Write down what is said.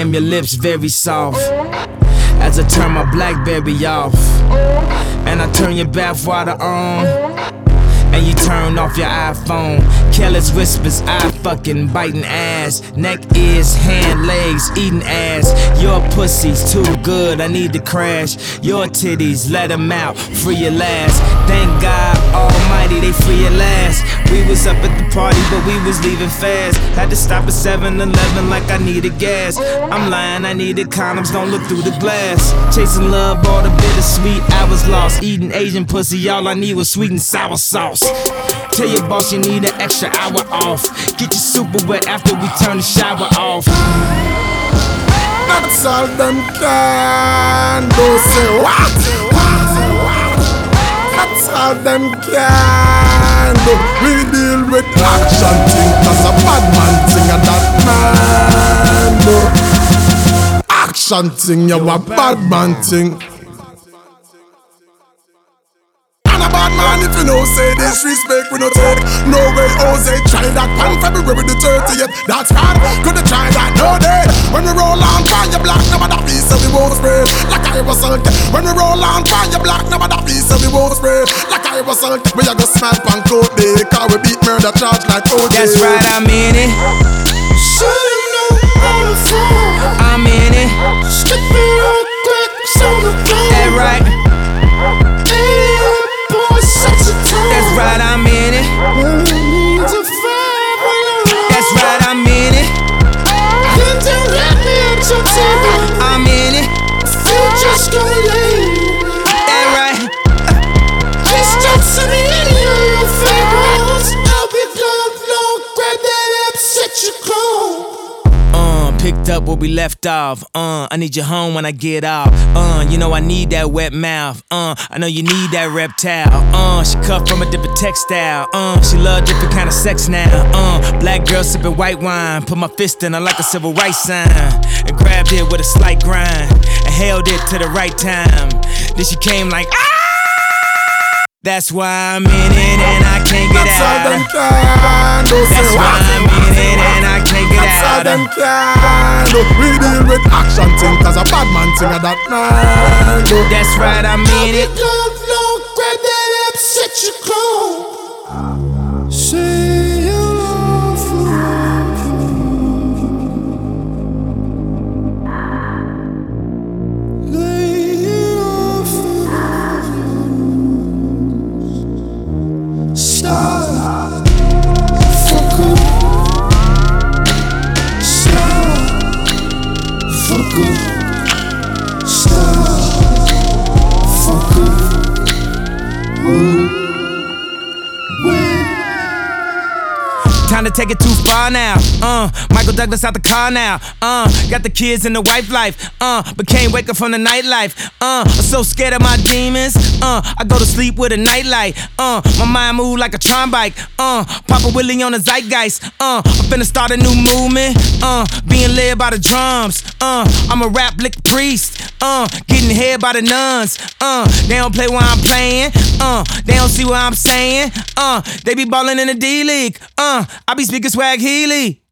time your lips very soft as I turn my BlackBerry off, and I turn your bathwater on, and you turn off your iPhone. Careless whispers, I fucking biting ass. Neck, ears, hand, legs, eating ass. Your pussy's too good, I need to crash. Your titties, let them out, free at last. Thank God Almighty, they free at last. We was up at the party, but we was leaving fast. Had to stop at 7-Eleven like I needed gas. I'm lying, I needed condoms, don't look through the glass. Chasing love, all the bittersweet, I was lost. Eating Asian pussy, all I need was sweet and sour sauce. Tell your boss you need an extra hour off. Get your super wet after we turn the shower off. That's all them can do. Say what? That's all them can do. We deal with action thing, cause a bad man thing and that man do. Action thing, you a bad man thing. Bad man, if you know, say disrespect, we no take. No way, Jose, try that pan February the 30th. That's hard, couldn't try that, no day. When we roll on, find your black, number that piece, so we won't spray. Like I was sunk. When we roll on, find your black, number that piece, so we won't spray. Like I was sunk. We are gonna smack on code day, cause we beat murder charge like OJ. That's right, I'm in it. So you know how to fall. I'm in it. Skip it real quick, so the floor. That right. That's right, I'm in it. That's right, I'm in it. I'm in it. That right. Just don't send me any of your favorites. I'll be glove, grab that up, set your clothes. Picked up where we left off. I need you home when I get off. You know I need that wet mouth. I know you need that reptile. She cut from a different textile. She love different kind of sex now. Black girl sipping white wine. Put my fist in her like a civil rights sign, and grabbed it with a slight grind, and held it to the right time. Then she came like ah! That's why I'm in it and I can't get out. That's why I'm in it and I can't get out. We deal with action thing, cause a bad man thing of that man. That's right, I'm in it. Grab that up, set your clothes. Say you love forever. Lay it off. Stop. Fuck up. Stop. Fuck up. Stop. Fuck up. Time to take it too far now. Michael Douglas out the car now. Got the kids and the wife life. But can't wake up from the nightlife. I'm so scared of my demons. I go to sleep with a nightlight. My mind move like a Tron bike. Papa Willie on the zeitgeist. I'm finna start a new movement. Being led by the drums. I'm a rap lick priest. Getting head by the nuns. They don't play where I'm playing. They don't see what I'm saying. They be ballin' in the D-League. I be speaking swag Healy.